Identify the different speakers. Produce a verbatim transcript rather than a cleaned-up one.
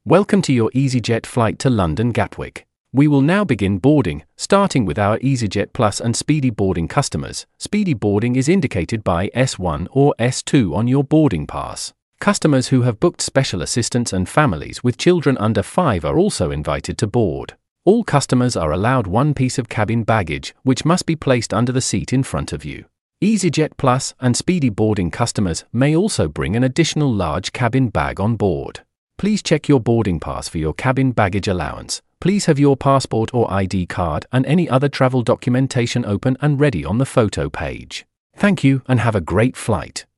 Speaker 1: Welcome to your EasyJet flight to London Gatwick. We will now begin boarding, starting with our EasyJet Plus and Speedy Boarding customers. Speedy Boarding is indicated by S one or S two on your boarding pass. Customers who have booked special assistance and families with children under five are also invited to board. All customers are allowed one piece of cabin baggage, which must be placed under the seat in front of you. EasyJet Plus and Speedy Boarding customers may also bring an additional large cabin bag on board. Please check your boarding pass for your cabin baggage allowance. Please have your passport or I D card and any other travel documentation open and ready on the photo page. Thank you and have a great flight.